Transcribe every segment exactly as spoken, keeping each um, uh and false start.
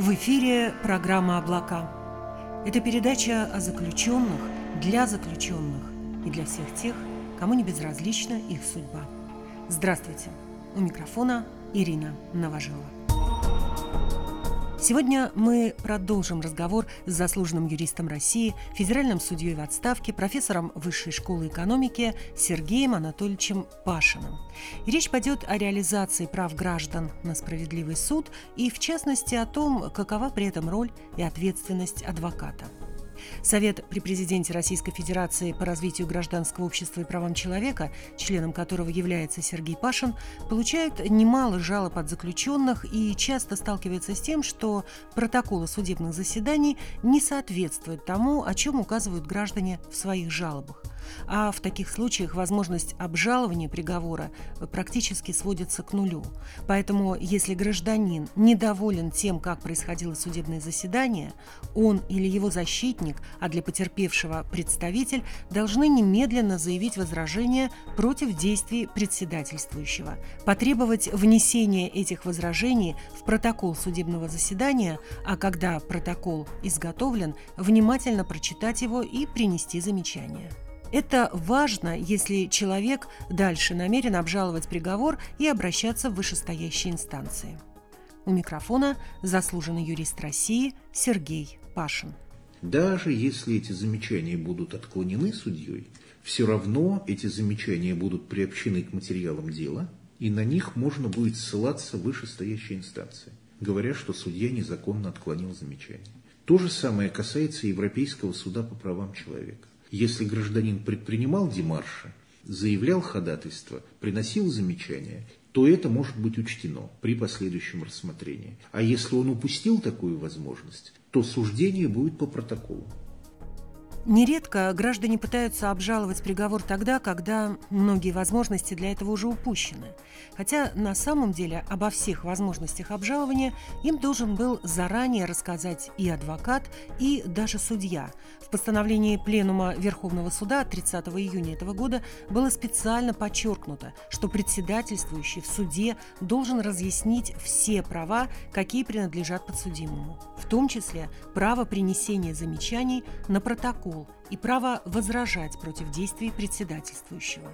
В эфире программа «Облака». Это передача о заключенных, для заключенных и для всех тех, кому не безразлична их судьба. Здравствуйте! У микрофона Ирина Новожилова. Сегодня мы продолжим разговор с заслуженным юристом России, федеральным судьей в отставке, профессором Высшей школы экономики Сергеем Анатольевичем Пашиным. И речь пойдет о реализации прав граждан на справедливый суд и, в частности, о том, какова при этом роль и ответственность адвоката. Совет при президенте Российской Федерации по развитию гражданского общества и правам человека, членом которого является Сергей Пашин, получает немало жалоб от заключенных и часто сталкивается с тем, что протоколы судебных заседаний не соответствуют тому, о чем указывают граждане в своих жалобах. А в таких случаях возможность обжалования приговора практически сводится к нулю. Поэтому, если гражданин недоволен тем, как происходило судебное заседание, он или его защитник, а для потерпевшего представитель, должны немедленно заявить возражение против действий председательствующего, потребовать внесения этих возражений в протокол судебного заседания, а когда протокол изготовлен, внимательно прочитать его и принести замечания. Это важно, если человек дальше намерен обжаловать приговор и обращаться в вышестоящие инстанции. У микрофона заслуженный юрист России Сергей Пашин. Даже если эти замечания будут отклонены судьей, все равно эти замечания будут приобщены к материалам дела, и на них можно будет ссылаться в вышестоящие инстанции, говоря, что судья незаконно отклонил замечания. То же самое касается Европейского суда по правам человека. Если гражданин предпринимал демарши, заявлял ходатайство, приносил замечания, то это может быть учтено при последующем рассмотрении. А если он упустил такую возможность, то суждение будет по протоколу. Нередко граждане пытаются обжаловать приговор тогда, когда многие возможности для этого уже упущены. Хотя на самом деле обо всех возможностях обжалования им должен был заранее рассказать и адвокат, и даже судья. В постановлении Пленума Верховного суда от тридцатого июня этого года было специально подчеркнуто, что председательствующий в суде должен разъяснить все права, какие принадлежат подсудимому, в том числе право принесения замечаний на протокол и право возражать против действий председательствующего.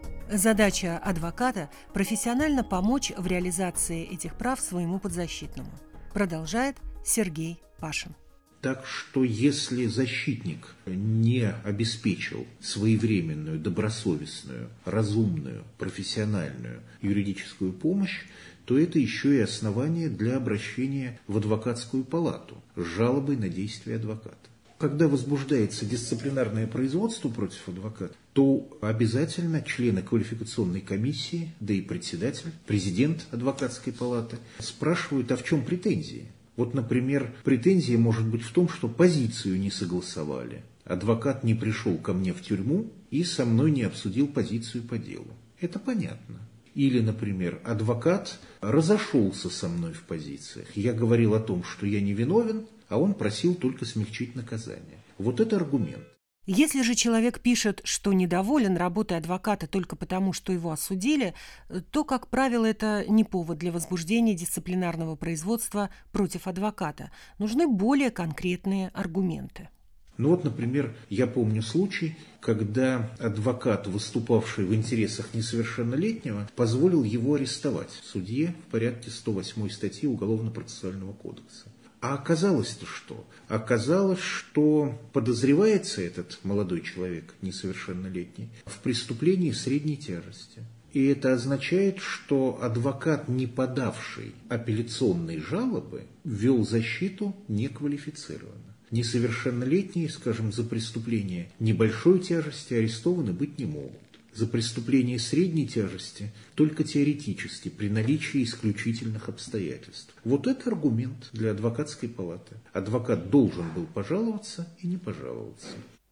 Задача адвоката – профессионально помочь в реализации этих прав своему подзащитному. Продолжает Сергей Пашин. Так что если защитник не обеспечил своевременную, добросовестную, разумную, профессиональную юридическую помощь, то это еще и основание для обращения в адвокатскую палату с жалобой на действия адвоката. Когда возбуждается дисциплинарное производство против адвоката, то обязательно члены квалификационной комиссии, да и председатель, президент адвокатской палаты спрашивают, а в чем претензии? Вот, например, претензия может быть в том, что позицию не согласовали. Адвокат не пришел ко мне в тюрьму и со мной не обсудил позицию по делу. Это понятно. Или, например, адвокат разошелся со мной в позициях. Я говорил о том, что я не виновен, а он просил только смягчить наказание. Вот это аргумент. Если же человек пишет, что недоволен работой адвоката только потому, что его осудили, то, как правило, это не повод для возбуждения дисциплинарного производства против адвоката. Нужны более конкретные аргументы. Ну вот, например, я помню случай, когда адвокат, выступавший в интересах несовершеннолетнего, позволил его арестовать судье в порядке сто восьмой статьи Уголовно-процессуального кодекса. А оказалось-то что? Оказалось, что подозревается этот молодой человек, несовершеннолетний, в преступлении средней тяжести. И это означает, что адвокат, не подавший апелляционной жалобы, вел защиту неквалифицированно. Несовершеннолетние, скажем, за преступление небольшой тяжести арестованы быть не могут. За преступление средней тяжести только теоретически, при наличии исключительных обстоятельств. Вот это аргумент для адвокатской палаты. Адвокат должен был пожаловаться и не пожаловаться.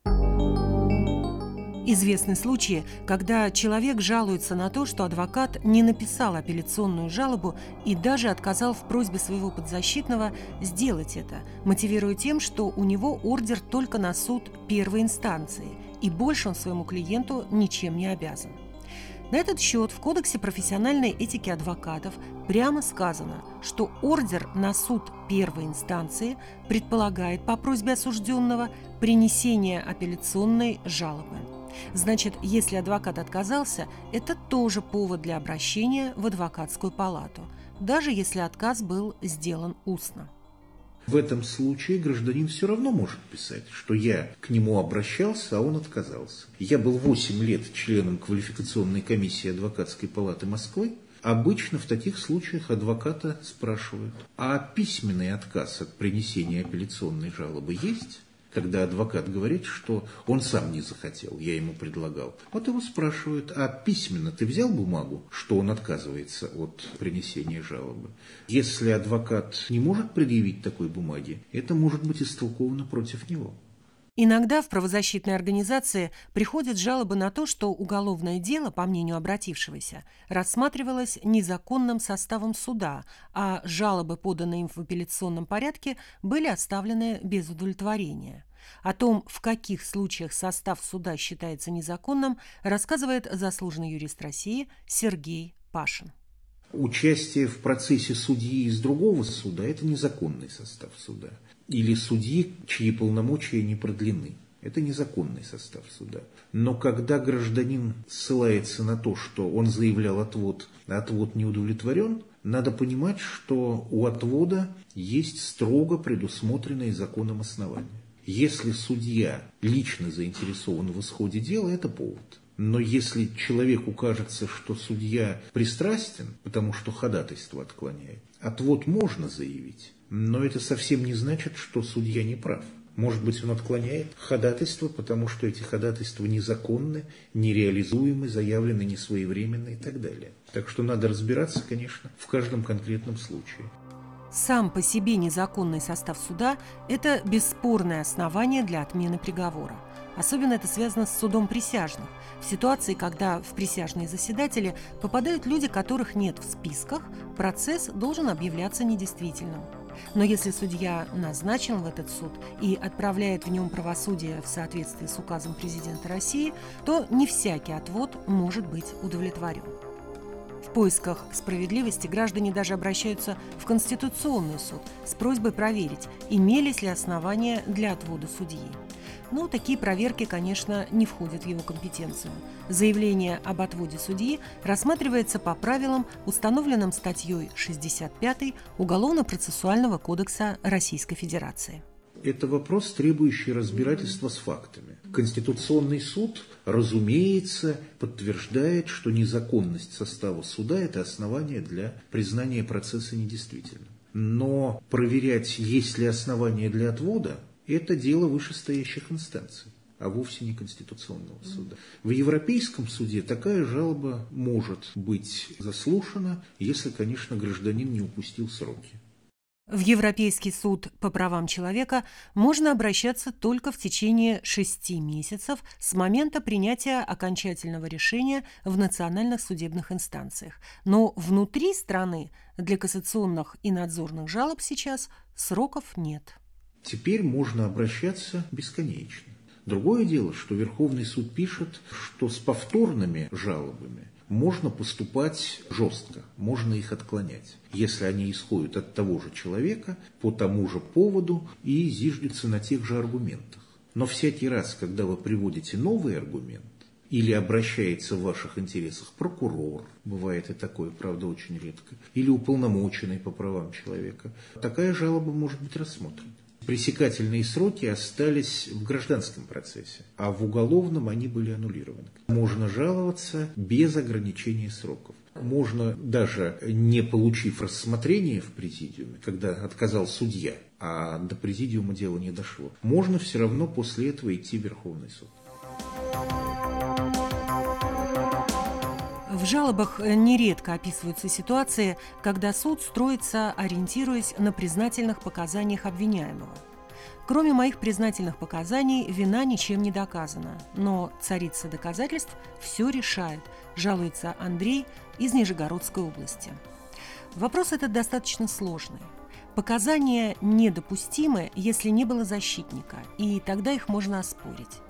Известны случаи, когда человек жалуется на то, что адвокат не написал апелляционную жалобу и даже отказал в просьбе своего подзащитного сделать это, мотивируя тем, что у него ордер только на суд первой инстанции, и больше он своему клиенту ничем не обязан. На этот счет в Кодексе профессиональной этики адвокатов прямо сказано, что ордер на суд первой инстанции предполагает по просьбе осужденного принесение апелляционной жалобы. Значит, если адвокат отказался, это тоже повод для обращения в адвокатскую палату, даже если отказ был сделан устно. В этом случае гражданин все равно может писать, что я к нему обращался, а он отказался. Я был восемь лет членом квалификационной комиссии адвокатской палаты Москвы. Обычно в таких случаях адвоката спрашивают: а письменный отказ от принесения апелляционной жалобы есть? Когда адвокат говорит, что он сам не захотел, я ему предлагал. Вот его спрашивают: а письменно ты взял бумагу, что он отказывается от принесения жалобы? Если адвокат не может предъявить такой бумаги, это может быть истолковано против него. Иногда в правозащитной организации приходят жалобы на то, что уголовное дело, по мнению обратившегося, рассматривалось незаконным составом суда, а жалобы, поданные им в апелляционном порядке, были оставлены без удовлетворения. О том, в каких случаях состав суда считается незаконным, рассказывает заслуженный юрист России Сергей Пашин. Участие в процессе судьи из другого суда – это незаконный состав суда. Или судьи, чьи полномочия не продлены. Это незаконный состав суда. Но когда гражданин ссылается на то, что он заявлял отвод, а отвод не удовлетворен, надо понимать, что у отвода есть строго предусмотренные законом основания. Если судья лично заинтересован в исходе дела, это повод. Но если человеку кажется, что судья пристрастен, потому что ходатайство отклоняет, отвод можно заявить, но это совсем не значит, что судья не прав. Может быть, он отклоняет ходатайство, потому что эти ходатайства незаконны, нереализуемы, заявлены несвоевременно и так далее. Так что надо разбираться, конечно, в каждом конкретном случае. Сам по себе незаконный состав суда – это бесспорное основание для отмены приговора. Особенно это связано с судом присяжных, в ситуации, когда в присяжные заседатели попадают люди, которых нет в списках, процесс должен объявляться недействительным. Но если судья назначен в этот суд и отправляет в нем правосудие в соответствии с указом президента России, то не всякий отвод может быть удовлетворен. В поисках справедливости граждане даже обращаются в Конституционный суд с просьбой проверить, имелись ли основания для отвода судьи. Но такие проверки, конечно, не входят в его компетенцию. Заявление об отводе судьи рассматривается по правилам, установленным статьей шестьдесят пятой Уголовно-процессуального кодекса Российской Федерации. Это вопрос, требующий разбирательства с фактами. Конституционный суд, разумеется, подтверждает, что незаконность состава суда – это основание для признания процесса недействительным. Но проверять, есть ли основания для отвода, это дело вышестоящих инстанций, а вовсе не Конституционного суда. В Европейском суде такая жалоба может быть заслушана, если, конечно, гражданин не упустил сроки. В Европейский суд по правам человека можно обращаться только в течение шести месяцев с момента принятия окончательного решения в национальных судебных инстанциях. Но внутри страны для кассационных и надзорных жалоб сейчас сроков нет. Теперь можно обращаться бесконечно. Другое дело, что Верховный суд пишет, что с повторными жалобами можно поступать жестко, можно их отклонять, если они исходят от того же человека, по тому же поводу и зиждются на тех же аргументах. Но всякий раз, когда вы приводите новый аргумент, или обращается в ваших интересах прокурор, бывает и такое, правда, очень редко, или уполномоченный по правам человека, такая жалоба может быть рассмотрена. Пресекательные сроки остались в гражданском процессе, а в уголовном они были аннулированы. Можно жаловаться без ограничения сроков. Можно, даже не получив рассмотрение в президиуме, когда отказал судья, а до президиума дело не дошло, можно все равно после этого идти в Верховный суд. В жалобах нередко описываются ситуации, когда суд строится, ориентируясь на признательных показаниях обвиняемого. Кроме моих признательных показаний, вина ничем не доказана, но царица доказательств все решает, жалуется Андрей из Нижегородской области. Вопрос этот достаточно сложный. Показания недопустимы, если не было защитника, и тогда их можно оспорить.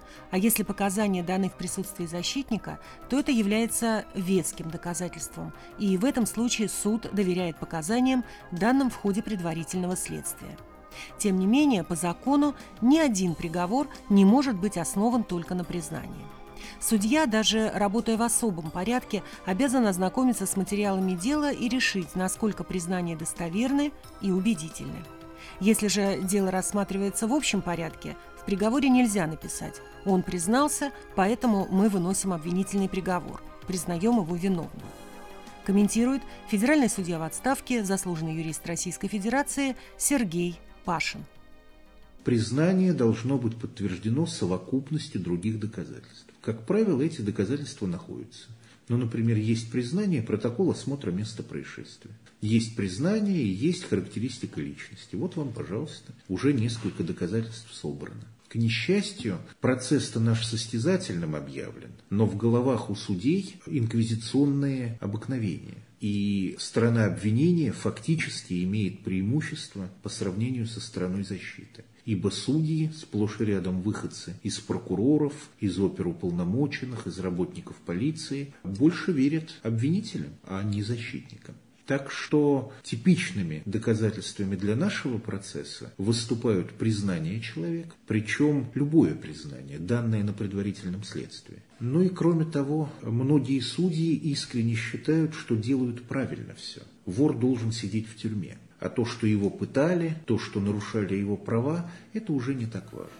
А если показания даны в присутствии защитника, то это является веским доказательством, и в этом случае суд доверяет показаниям, данным в ходе предварительного следствия. Тем не менее, по закону ни один приговор не может быть основан только на признании. Судья, даже работая в особом порядке, обязан ознакомиться с материалами дела и решить, насколько признания достоверны и убедительны. Если же дело рассматривается в общем порядке, в приговоре нельзя написать «он признался, поэтому мы выносим обвинительный приговор, признаем его виновным». Комментирует федеральный судья в отставке, заслуженный юрист Российской Федерации Сергей Пашин. Признание должно быть подтверждено совокупностью других доказательств. Как правило, эти доказательства находятся. Ну, например, есть признание, протокол осмотра места происшествия. Есть признание и есть характеристика личности. Вот вам, пожалуйста, уже несколько доказательств собрано. К несчастью, процесс-то наш состязательным объявлен, но в головах у судей инквизиционные обыкновения. И сторона обвинения фактически имеет преимущество по сравнению со стороной защиты. Ибо судьи, сплошь и рядом выходцы из прокуроров, из оперуполномоченных, из работников полиции, больше верят обвинителям, а не защитникам. Так что типичными доказательствами для нашего процесса выступают признание человека, причем любое признание, данное на предварительном следствии. Ну и кроме того, многие судьи искренне считают, что делают правильно все. Вор должен сидеть в тюрьме, а то, что его пытали, то, что нарушали его права, это уже не так важно.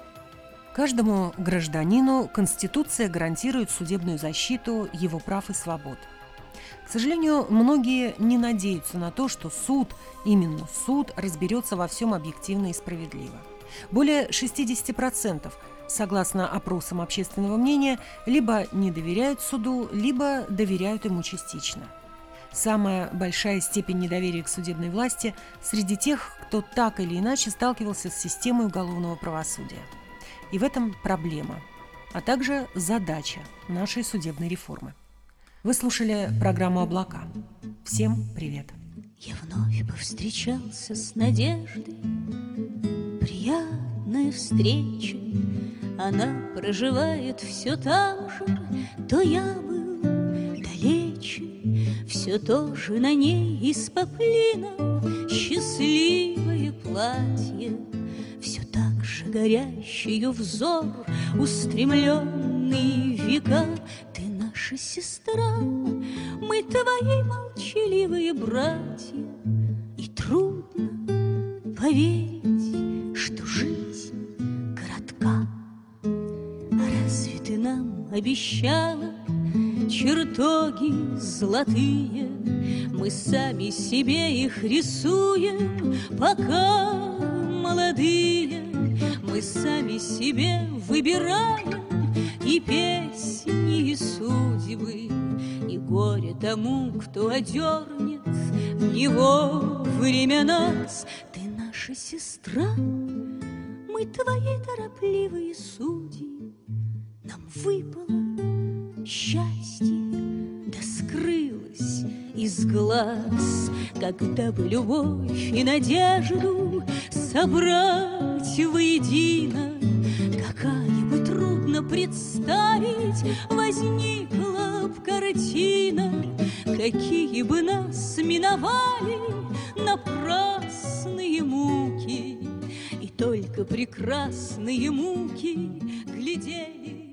Каждому гражданину Конституция гарантирует судебную защиту его прав и свобод. К сожалению, многие не надеются на то, что суд, именно суд, разберется во всем объективно и справедливо. Более шестьдесят процентов, согласно опросам общественного мнения, либо не доверяют суду, либо доверяют ему частично. Самая большая степень недоверия к судебной власти среди тех, кто так или иначе сталкивался с системой уголовного правосудия. И в этом проблема, а также задача нашей судебной реформы. Вы слушали программу «Облака». Всем привет! Я вновь повстречался с надеждой, приятная встреча. Она проживает все там же, то я был далече. Все тоже на ней из поплина счастливое платье. Все так же горящий ее взор, устремленный в века. Ты наша сестра, мы твои молчаливые братья. И трудно поверить, что жизнь коротка. А разве ты нам обещала чертоги золотые? Мы сами себе их рисуем, пока молодые. Мы сами себе выбираем и песни, и судьбы, и горе тому, кто одернет в него время нас. Ты наша сестра, мы твои торопливые судьи. Нам выпало счастье, да скрылось из глаз, когда бы любовь и надежду собрать воедино. Какая бы трудно представить возникла б картина, какие бы нас миновали напрасные муки, и только прекрасные муки глядели